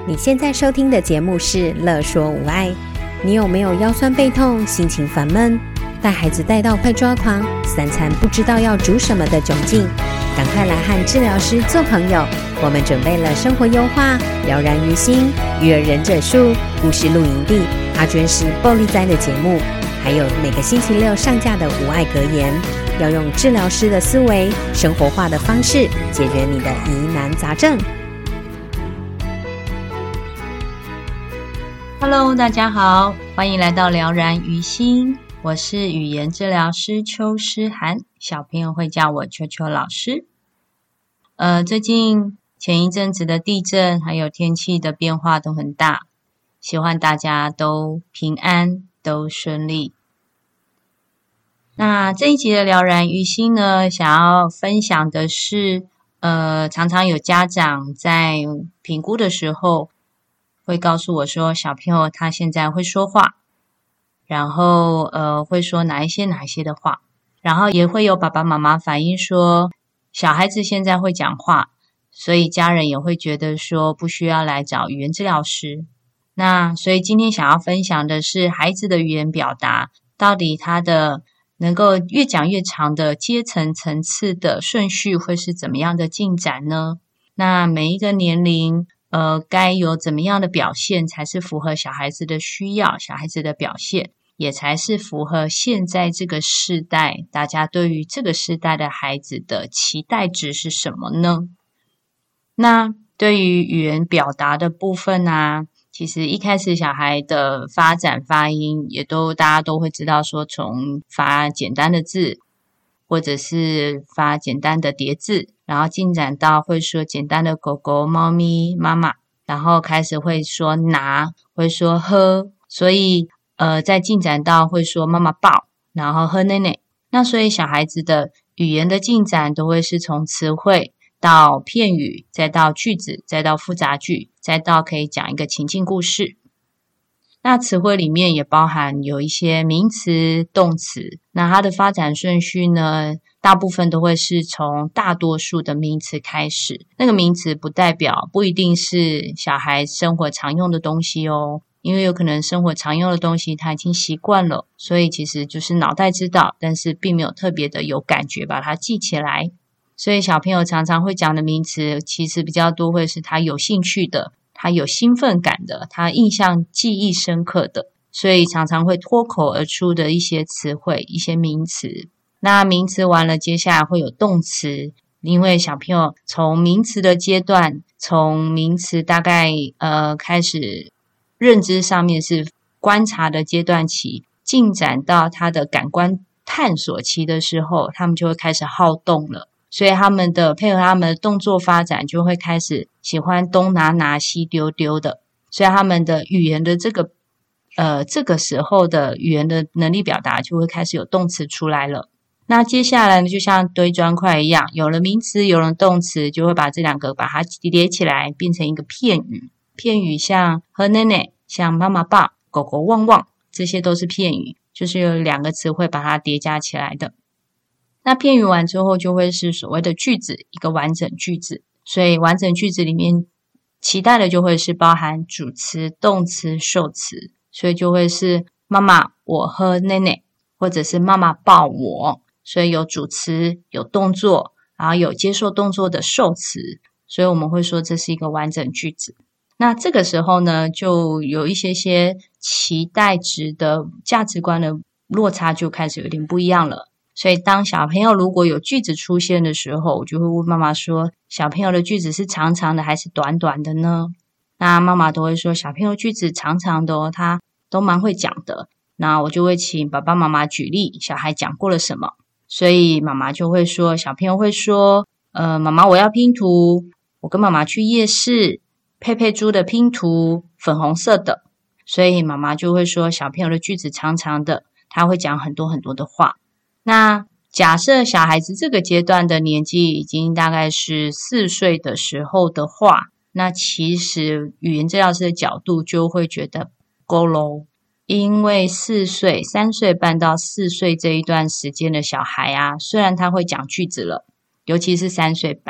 你现在收听的节目是乐说无碍。你有没有腰酸背痛、心情烦闷、带孩子带到快抓狂、三餐不知道要煮什么的窘境？赶快来和治疗师做朋友，我们准备了生活优化、了然于心、育儿忍者术、故事露营地、阿娟是暴力灾的节目，还有每个星期六上架的无碍格言，要用治疗师的思维、生活化的方式解决你的疑难杂症。 Hello， 大家好，欢迎来到了然于心，我是语言治疗师邱诗涵，小朋友会叫我秋秋老师。最近前一阵子的地震还有天气的变化都很大，希望大家都平安，都顺利。那这一集的了然于心呢，想要分享的是，常常有家长在评估的时候会告诉我说，小朋友他现在会说话，然后会说哪一些的话，然后也会有爸爸妈妈反映说，小孩子现在会讲话，所以家人也会觉得说不需要来找语言治疗师。那所以今天想要分享的是，孩子的语言表达到底他的能够越讲越长的阶层层次的顺序会是怎么样的进展呢？那每一个年龄该有怎么样的表现才是符合小孩子的需要，小孩子的表现也才是符合现在这个世代大家对于这个世代的孩子的期待值是什么呢？那对于语言表达的部分啊，其实一开始小孩的发展发音也都大家都会知道说，从发简单的字或者是发简单的叠字，然后进展到会说简单的狗狗、猫咪、妈妈，然后开始会说拿，会说喝，所以再进展到会说妈妈抱，然后喝奶奶。那所以小孩子的语言的进展都会是从词汇到片语，再到句子，再到复杂句，再到可以讲一个情境故事。那词汇里面也包含有一些名词、动词，那它的发展顺序呢，大部分都会是从大多数的名词开始。那个名词不一定是小孩生活常用的东西哦，因为有可能生活常用的东西他已经习惯了，所以其实就是脑袋知道，但是并没有特别的有感觉把它记起来。所以小朋友常常会讲的名词，其实比较多会是他有兴趣的，他有兴奋感的，他印象记忆深刻的，所以常常会脱口而出的一些词汇，一些名词。那名词完了，接下来会有动词，因为小朋友从名词的阶段，从名词大概开始认知上面是观察的阶段期，进展到他的感官探索期的时候，他们就会开始好动了。所以他们的配合他们的动作发展，就会开始喜欢东拿拿西丢丢的，所以他们的语言的这个时候的语言的能力表达就会开始有动词出来了。那接下来呢，就像堆砖块一样，有了名词有了动词，就会把这两个把它叠起来变成一个片语。片语像喝奶奶，像妈妈抱，狗狗汪汪，这些都是片语，就是有两个词汇把它叠加起来的。那片语完之后就会是所谓的句子，一个完整句子。所以完整句子里面期待的就会是包含主词、动词、受词，所以就会是妈妈我喝奶奶，或者是妈妈抱我，所以有主词有动作，然后有接受动作的受词，所以我们会说这是一个完整句子。那这个时候呢，就有一些期待值的价值观的落差就开始有点不一样了。所以当小朋友如果有句子出现的时候，我就会问妈妈说，小朋友的句子是长长的还是短短的呢？那妈妈都会说小朋友句子长长的哦，他都蛮会讲的。那我就会请爸爸妈妈举例小孩讲过了什么，所以妈妈就会说，小朋友会说妈妈我要拼图，我跟妈妈去夜市，佩佩猪的拼图粉红色的，所以妈妈就会说小朋友的句子长长的，他会讲很多很多的话。那假设小孩子这个阶段的年纪已经大概是4岁的时候的话，那其实语言治疗师的角度就会觉得够咯，因为3岁半到4岁这一段时间的小孩啊，虽然他会讲句子了，尤其是3岁半，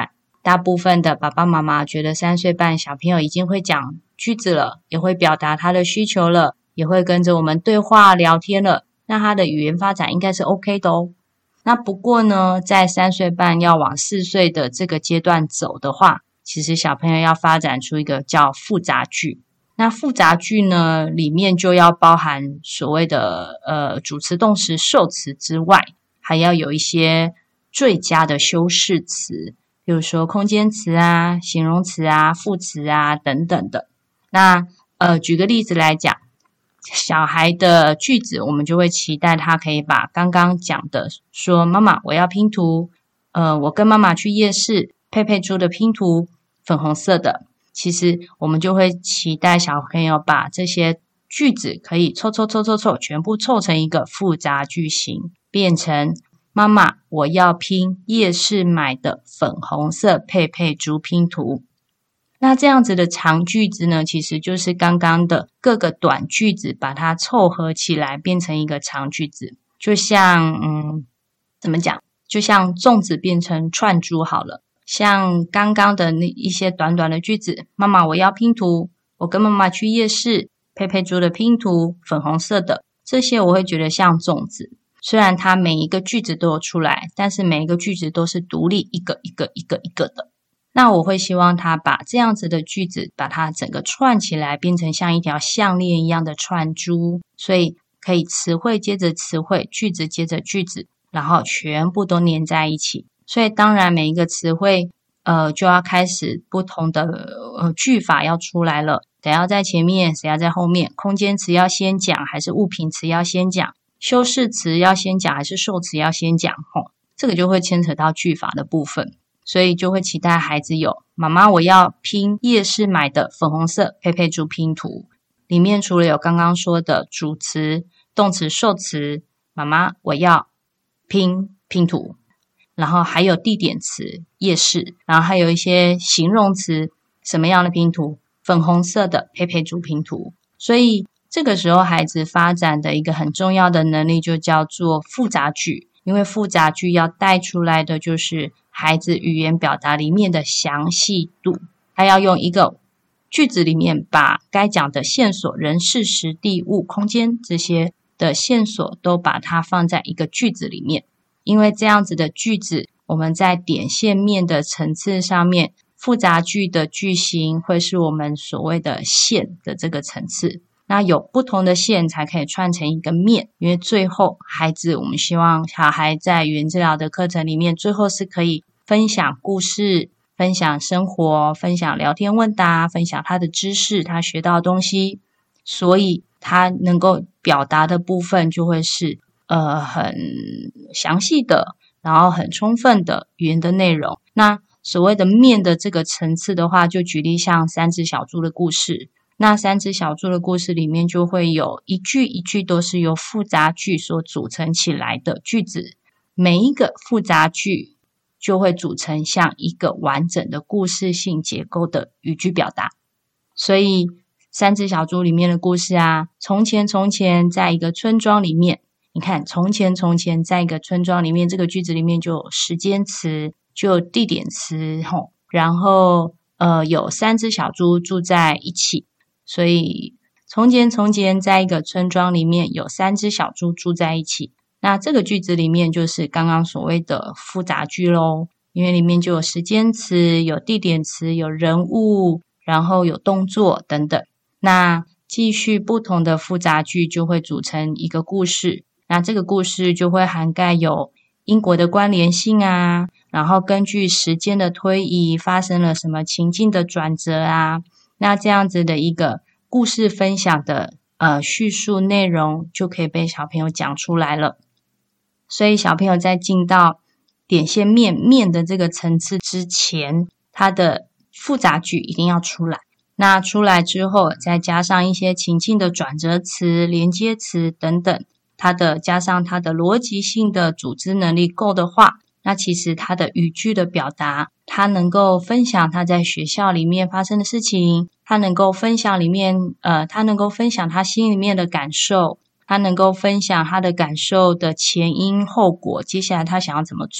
大部分的爸爸妈妈觉得3岁半小朋友已经会讲句子了，也会表达他的需求了，也会跟着我们对话聊天了，那他的语言发展应该是 OK 的哦。那不过呢，在3岁半要往4岁的这个阶段走的话，其实小朋友要发展出一个叫复杂句。那复杂句呢，里面就要包含所谓的主词、动词、受词之外，还要有一些最佳的修饰词，比如说空间词啊、形容词啊、副词啊等等的。那举个例子来讲，小孩的句子，我们就会期待他可以把刚刚讲的说妈妈我要拼图，我跟妈妈去夜市，佩佩猪的拼图粉红色的，其实我们就会期待小朋友把这些句子可以凑，全部凑成一个复杂句型，变成妈妈我要拼夜市买的粉红色佩佩猪拼图。那这样子的长句子呢，其实就是刚刚的各个短句子把它凑合起来变成一个长句子，就像怎么讲，就像粽子变成串珠好了。像刚刚的那一些短短的句子，妈妈我要拼图，我跟妈妈去夜市，佩佩猪的拼图粉红色的，这些我会觉得像粽子。虽然它每一个句子都有出来，但是每一个句子都是独立一个的。那我会希望他把这样子的句子把它整个串起来，变成像一条项链一样的串珠，所以可以词汇接着词汇，句子接着句子，然后全部都连在一起。所以当然每一个词汇就要开始不同的句法要出来了，谁要在前面，谁要在后面，空间词要先讲还是物品词要先讲，修饰词要先讲还是受词要先讲，这个就会牵扯到句法的部分。所以就会期待孩子有妈妈我要拼夜市买的粉红色佩佩猪拼图，里面除了有刚刚说的主词、动词、受词，妈妈我要拼图，然后还有地点词夜市，然后还有一些形容词，什么样的拼图？粉红色的佩佩猪拼图。所以这个时候孩子发展的一个很重要的能力就叫做复杂句，因为复杂句要带出来的就是孩子语言表达里面的详细度，他要用一个句子里面把该讲的线索、人、事、时、地、物、空间这些的线索都把它放在一个句子里面。因为这样子的句子，我们在点线面的层次上面，复杂句的句型会是我们所谓的线的这个层次。那有不同的线才可以串成一个面，因为最后孩子，我们希望小孩在语言治疗的课程里面，最后是可以分享故事、分享生活、分享聊天问答、分享他的知识、他学到的东西，所以他能够表达的部分就会是很详细的，然后很充分的语言的内容。那所谓的面的这个层次的话，就举例像三只小猪的故事，那三只小猪的故事里面就会有一句一句都是由复杂句所组成起来的句子，每一个复杂句就会组成像一个完整的故事性结构的语句表达。所以三只小猪里面的故事啊，从前在一个村庄里面，你看从前在一个村庄里面，这个句子里面就有时间词，就有地点词，然后有三只小猪住在一起，所以从前在一个村庄里面有三只小猪住在一起。那这个句子里面就是刚刚所谓的复杂句咯，因为里面就有时间词，有地点词，有人物，然后有动作等等。那继续不同的复杂句就会组成一个故事，那这个故事就会涵盖有因果的关联性啊，然后根据时间的推移发生了什么情境的转折啊，那这样子的一个故事分享的叙述内容就可以被小朋友讲出来了。所以小朋友在进到点线面的这个层次之前，他的复杂句一定要出来。那出来之后，再加上一些情境的转折词、连接词等等，加上它的逻辑性的组织能力够的话，那其实他的语句的表达，他能够分享他在学校里面发生的事情，他能够分享他心里面的感受，他能够分享他的感受的前因后果，接下来他想要怎么做，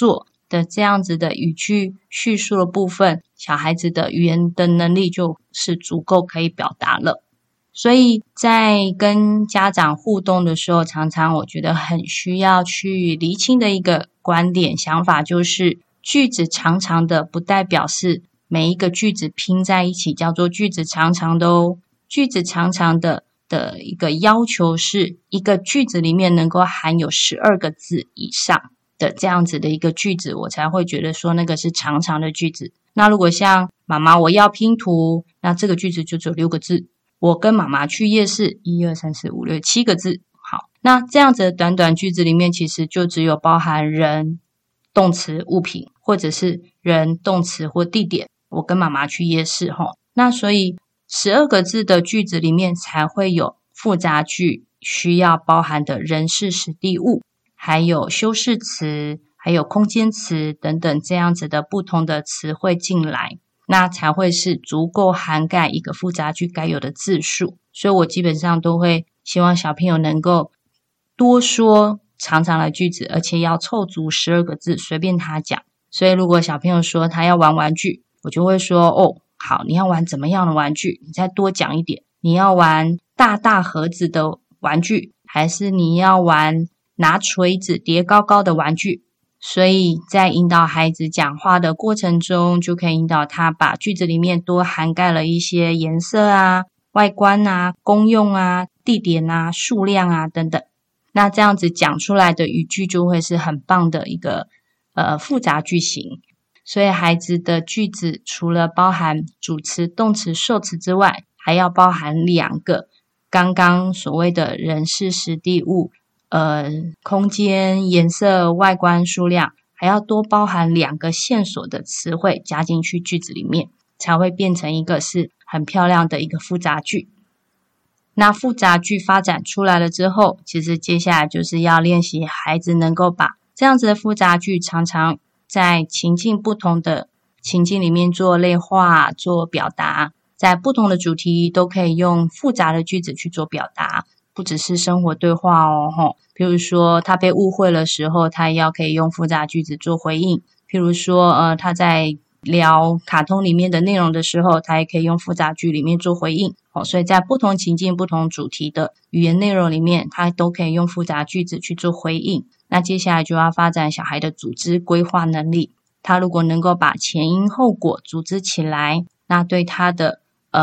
的这样子的语句叙述的部分，小孩子的语言的能力就是足够可以表达了。所以在跟家长互动的时候，常常我觉得很需要去厘清的一个观点想法，就是句子长长的不代表是每一个句子拼在一起叫做句子长长的哦。句子长长的一个要求是一个句子里面能够含有12个字以上的这样子的一个句子，我才会觉得说那个是长长的句子。那如果像妈妈我要拼图，那这个句子就只有6个字。我跟妈妈去夜市，1、2、3、4、5、6、7个字。好，那这样子的短短句子里面，其实就只有包含人、动词、物品，或者是人、动词或地点。我跟妈妈去夜市，那所以12个字的句子里面才会有复杂句需要包含的人事时地物，还有修饰词，还有空间词等等这样子的不同的词汇进来，那才会是足够涵盖一个复杂句该有的字数。所以我基本上都会希望小朋友能够多说长长的句子，而且要凑足12个字，随便他讲。所以如果小朋友说他要玩玩具，我就会说好，你要玩怎么样的玩具？你再多讲一点。你要玩大盒子的玩具，还是你要玩拿锤子叠高高的玩具？所以在引导孩子讲话的过程中，就可以引导他把句子里面多涵盖了一些颜色啊、外观啊、功用啊、地点啊、数量啊等等。那这样子讲出来的语句就会是很棒的一个复杂句型。所以孩子的句子除了包含主词、动词、受词之外，还要包含2个刚刚所谓的人事时地物，空间、颜色、外观、数量，还要多包含2个线索的词汇加进去句子里面，才会变成一个是很漂亮的一个复杂句。那复杂句发展出来了之后，其实接下来就是要练习孩子能够把这样子的复杂句常常在情境不同的情境里面做类化、做表达，在不同的主题都可以用复杂的句子去做表达，不只是生活对话哦。比如说他被误会的时候，他也要可以用复杂句子做回应。譬如说他在聊卡通里面的内容的时候，他也可以用复杂句里面做回应。所以在不同情境、不同主题的语言内容里面，他都可以用复杂句子去做回应。那接下来就要发展小孩的组织规划能力。他如果能够把前因后果组织起来，那对他的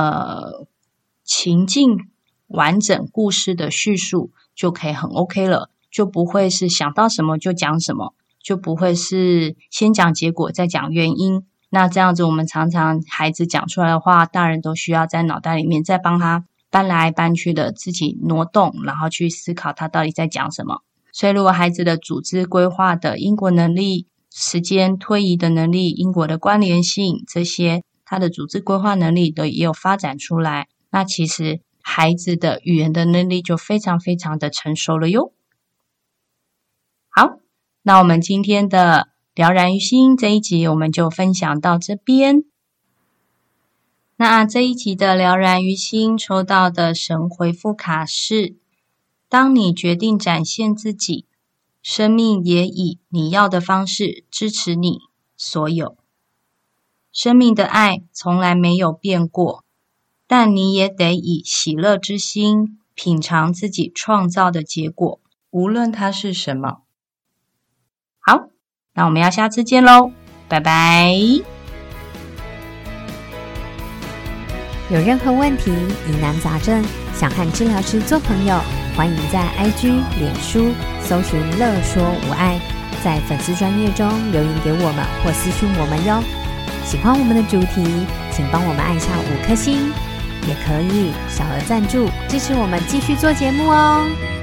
情境完整故事的叙述就可以很 OK 了，就不会是想到什么就讲什么，就不会是先讲结果再讲原因。那这样子我们常常孩子讲出来的话，大人都需要在脑袋里面再帮他搬来搬去的自己挪动，然后去思考他到底在讲什么。所以如果孩子的组织规划的因果能力、时间推移的能力、因果的关联性，这些他的组织规划能力都也有发展出来，那其实孩子的语言的能力就非常非常的成熟了哟。好，那我们今天的了然于心这一集我们就分享到这边。那这一集的了然于心抽到的神回复卡是：当你决定展现自己，生命也以你要的方式支持你所有。生命的爱从来没有变过，但你也得以喜乐之心品尝自己创造的结果，无论它是什么。好，那我们要下次见咯，拜拜。 有任何问题、疑难杂症，想和治疗师做朋友，欢迎在 IG、脸书搜寻乐说无碍，在粉丝专页中留言给我们或私讯我们哟。喜欢我们的主题，请帮我们按下5颗星，也可以小额赞助支持我们继续做节目哦。